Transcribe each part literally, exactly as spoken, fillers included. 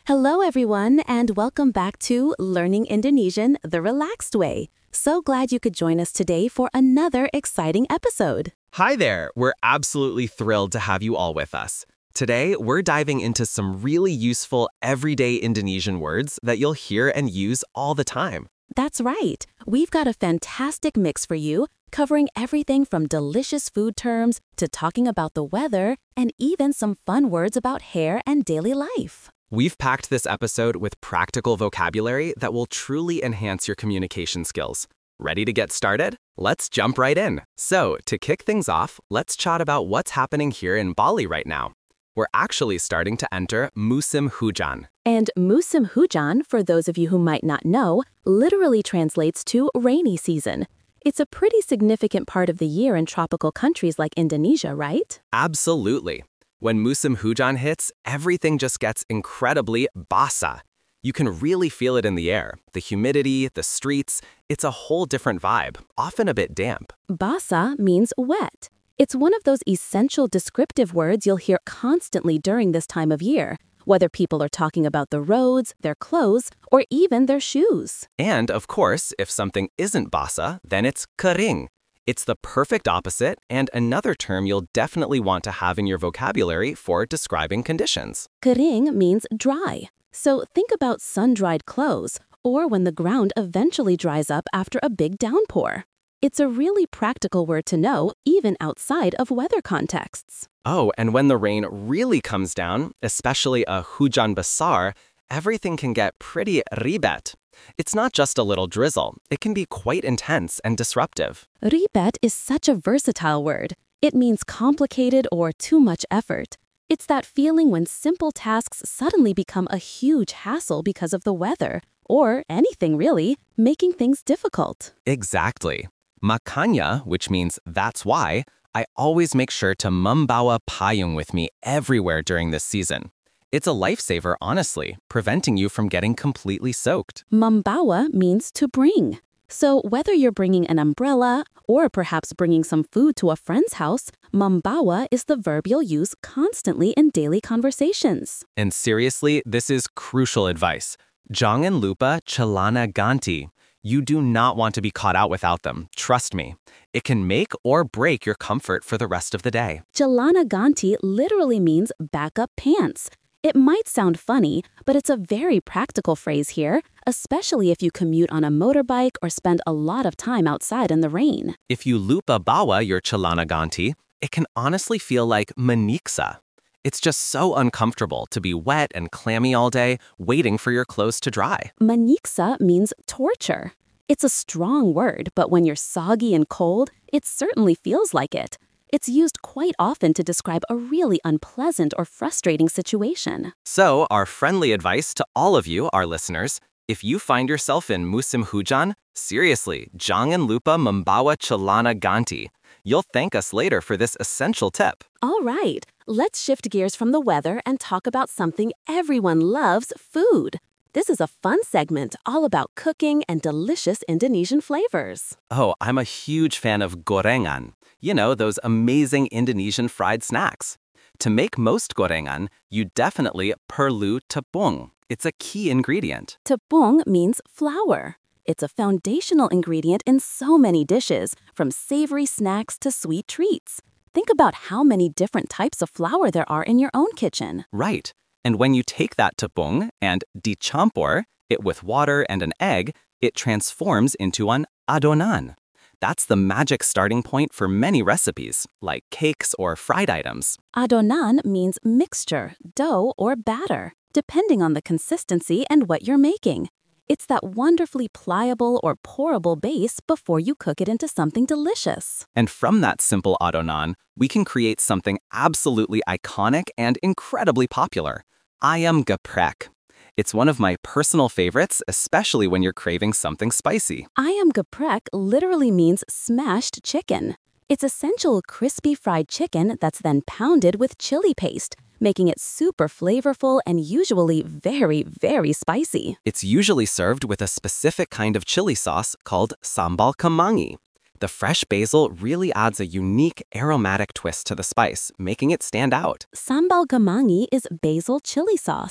Hello, everyone, and welcome back to Learning Indonesian the Relaxed Way. So glad you could join us today for another exciting episode. Hi there! We're absolutely thrilled to have you all with us. Today, we're diving into some really useful everyday Indonesian words that you'll hear and use all the time. That's right. We've got a fantastic mix for you, covering everything from delicious food terms to talking about the weather and even some fun words about hair and daily life. We've packed this episode with practical vocabulary that will truly enhance your communication skills. Ready to get started? Let's jump right in. So, to kick things off, let's chat about what's happening here in Bali right now. We're actually starting to enter musim hujan. And musim hujan, for those of you who might not know, literally translates to rainy season. It's a pretty significant part of the year in tropical countries like Indonesia, right? Absolutely. When musim hujan hits, everything just gets incredibly basah. You can really feel it in the air. The humidity, the streets, it's a whole different vibe, often a bit damp. Basah means wet. It's one of those essential descriptive words you'll hear constantly during this time of year, whether people are talking about the roads, their clothes, or even their shoes. And, of course, if something isn't basah, then it's kering. It's the perfect opposite and another term you'll definitely want to have in your vocabulary for describing conditions. Kering means dry. So think about sun-dried clothes, or when the ground eventually dries up after a big downpour. It's a really practical word to know, even outside of weather contexts. Oh, and when the rain really comes down, especially a hujan besar, everything can get pretty ribet. It's not just a little drizzle. It can be quite intense and disruptive. Ribet is such a versatile word. It means complicated or too much effort. It's that feeling when simple tasks suddenly become a huge hassle because of the weather, or anything really, making things difficult. Exactly. Makanya, which means that's why, I always make sure to membawa payung with me everywhere during this season. It's a lifesaver, honestly, preventing you from getting completely soaked. Membawa means to bring. So whether you're bringing an umbrella or perhaps bringing some food to a friend's house, membawa is the verb you'll use constantly in daily conversations. And seriously, this is crucial advice. Jangan lupa celana ganti. You do not want to be caught out without them, trust me. It can make or break your comfort for the rest of the day. Celana ganti literally means backup pants. It might sound funny, but it's a very practical phrase here, especially if you commute on a motorbike or spend a lot of time outside in the rain. If you lupa bawa your celana ganti, it can honestly feel like menyiksa. It's just so uncomfortable to be wet and clammy all day, waiting for your clothes to dry. Menyiksa means torture. It's a strong word, but when you're soggy and cold, it certainly feels like it. It's used quite often to describe a really unpleasant or frustrating situation. So, our friendly advice to all of you, our listeners, if you find yourself in musim hujan, seriously, jangan lupa membawa celana ganti. You'll thank us later for this essential tip. All right, let's shift gears from the weather and talk about something everyone loves, food. This is a fun segment all about cooking and delicious Indonesian flavors. Oh, I'm a huge fan of gorengan. You know, those amazing Indonesian fried snacks. To make most gorengan, you definitely perlu tepung. It's a key ingredient. Tepung means flour. It's a foundational ingredient in so many dishes, from savory snacks to sweet treats. Think about how many different types of flour there are in your own kitchen. Right. And when you take that tepung and dicampur it with water and an egg, it transforms into an adonan. That's the magic starting point for many recipes, like cakes or fried items. Adonan means mixture, dough, or batter, depending on the consistency and what you're making. It's that wonderfully pliable or pourable base before you cook it into something delicious. And from that simple adonan, we can create something absolutely iconic and incredibly popular. Ayam geprek. It's one of my personal favorites, especially when you're craving something spicy. Ayam geprek literally means smashed chicken. It's essential crispy fried chicken that's then pounded with chili paste, making it super flavorful and usually very, very spicy. It's usually served with a specific kind of chili sauce called sambal kemangi. The fresh basil really adds a unique aromatic twist to the spice, making it stand out. Sambal kemangi is basil chili sauce.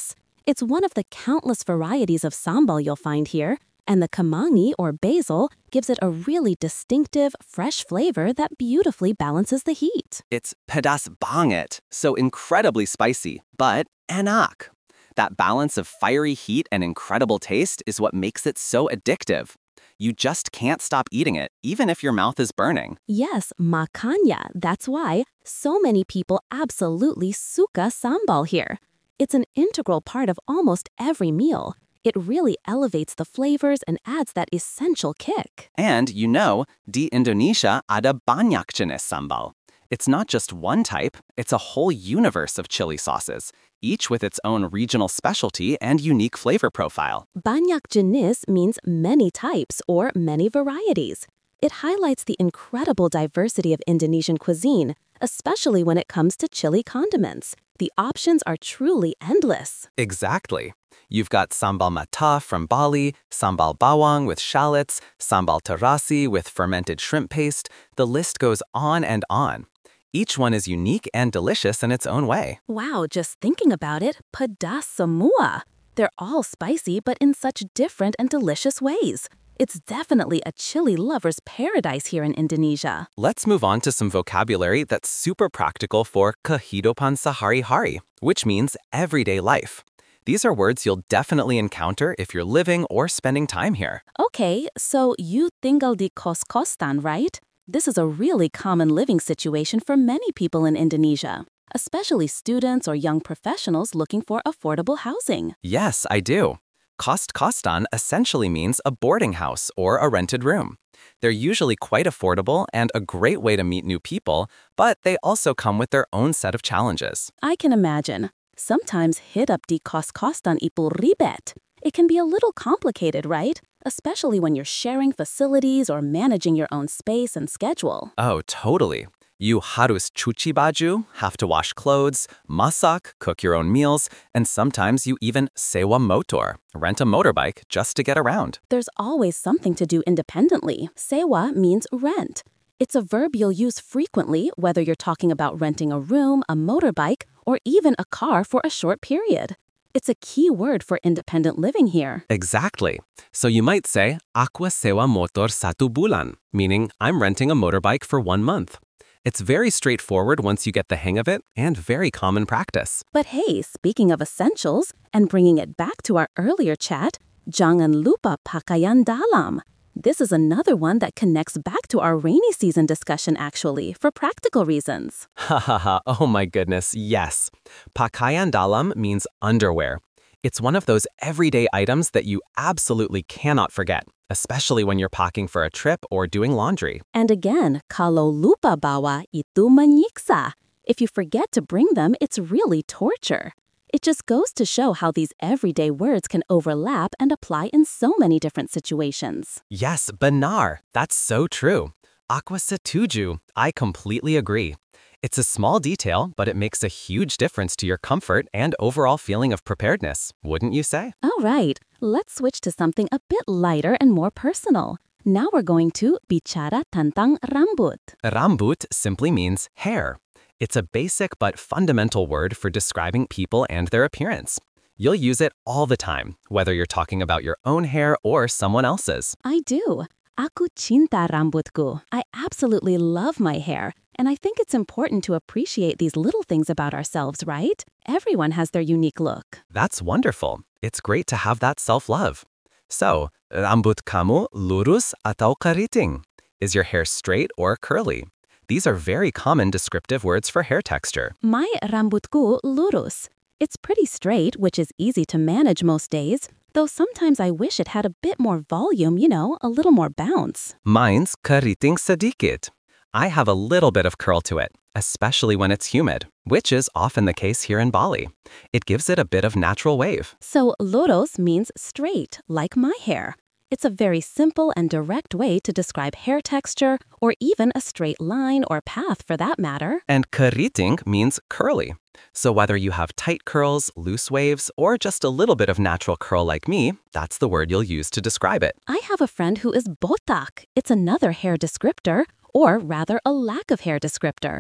It's one of the countless varieties of sambal you'll find here, and the kemangi or basil gives it a really distinctive, fresh flavor that beautifully balances the heat. It's pedas banget, so incredibly spicy, but enak. That balance of fiery heat and incredible taste is what makes it so addictive. You just can't stop eating it, even if your mouth is burning. Yes, makanya. That's why so many people absolutely suka sambal here. It's an integral part of almost every meal. It really elevates the flavors and adds that essential kick. And you know, di Indonesia ada banyak jenis sambal. It's not just one type, it's a whole universe of chili sauces, each with its own regional specialty and unique flavor profile. Banyak jenis means many types or many varieties. It highlights the incredible diversity of Indonesian cuisine, especially when it comes to chili condiments. The options are truly endless. Exactly. You've got sambal mata from Bali, sambal bawang with shallots, sambal terasi with fermented shrimp paste. The list goes on and on. Each one is unique and delicious in its own way. Wow, just thinking about it, pedas semua. They're all spicy, but in such different and delicious ways. It's definitely a chili lover's paradise here in Indonesia. Let's move on to some vocabulary that's super practical for kehidupan sehari-hari, which means everyday life. These are words you'll definitely encounter if you're living or spending time here. Okay, so you tinggal di kos-kosan, right? This is a really common living situation for many people in Indonesia, especially students or young professionals looking for affordable housing. Yes, I do. Kost-kostan essentially means a boarding house or a rented room. They're usually quite affordable and a great way to meet new people, but they also come with their own set of challenges. I can imagine. Sometimes hidup di kos-kosan itu ribet. It can be a little complicated, right? Especially when you're sharing facilities or managing your own space and schedule. Oh, totally. You harus cuci baju, have to wash clothes, masak, cook your own meals, and sometimes you even sewa motor, rent a motorbike just to get around. There's always something to do independently. Sewa means rent. It's a verb you'll use frequently, whether you're talking about renting a room, a motorbike, or even a car for a short period. It's a key word for independent living here. Exactly. So you might say, aku sewa motor satu bulan, meaning I'm renting a motorbike for one month. It's very straightforward once you get the hang of it, and very common practice. But hey, speaking of essentials, and bringing it back to our earlier chat, jangan lupa pakaian dalam. This is another one that connects back to our rainy season discussion actually, for practical reasons. Ha ha ha, oh my goodness, yes. Pakaian dalam means underwear. It's one of those everyday items that you absolutely cannot forget, especially when you're packing for a trip or doing laundry. And again, kalau lupa bawa itu menyiksa. If you forget to bring them, it's really torture. It just goes to show how these everyday words can overlap and apply in so many different situations. Yes, benar. That's so true. Aqua setuju. I completely agree. It's a small detail, but it makes a huge difference to your comfort and overall feeling of preparedness, wouldn't you say? All right, let's switch to something a bit lighter and more personal. Now we're going to bicara tentang rambut. Rambut simply means hair. It's a basic but fundamental word for describing people and their appearance. You'll use it all the time, whether you're talking about your own hair or someone else's. I do. Aku cinta rambutku. I absolutely love my hair, and I think it's important to appreciate these little things about ourselves, right? Everyone has their unique look. That's wonderful. It's great to have that self-love. So, rambut kamu lurus atau keriting? Is your hair straight or curly? These are very common descriptive words for hair texture. My rambutku lurus. It's pretty straight, which is easy to manage most days, though sometimes I wish it had a bit more volume, you know, a little more bounce. Mine's keriting sedikit. I have a little bit of curl to it, especially when it's humid, which is often the case here in Bali. It gives it a bit of natural wave. So lurus means straight, like my hair. It's a very simple and direct way to describe hair texture, or even a straight line or path for that matter. And keriting means curly. So whether you have tight curls, loose waves, or just a little bit of natural curl like me, that's the word you'll use to describe it. I have a friend who is botak. It's another hair descriptor, or rather a lack of hair descriptor.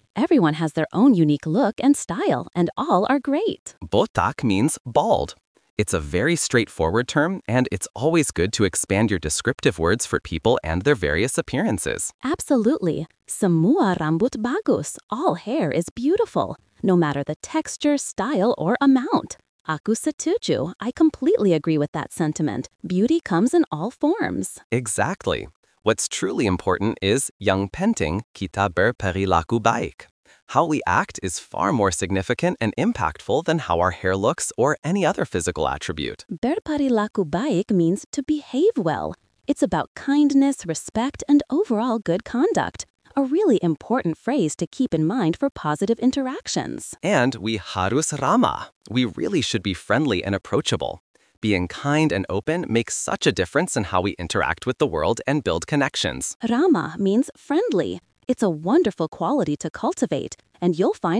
Everyone has their own unique look and style, and all are great. Botak means bald. It's a very straightforward term, and it's always good to expand your descriptive words for people and their various appearances. Absolutely. Semua rambut bagus. All hair is beautiful, no matter the texture, style, or amount. Aku setuju. I completely agree with that sentiment. Beauty comes in all forms. Exactly. What's truly important is yang penting kita berperilaku baik. How we act is far more significant and impactful than how our hair looks or any other physical attribute. Berperilaku baik means to behave well. It's about kindness, respect, and overall good conduct. A really important phrase to keep in mind for positive interactions. And we harus ramah. We really should be friendly and approachable. Being kind and open makes such a difference in how we interact with the world and build connections. Ramah means friendly. It's a wonderful quality to cultivate, and you'll find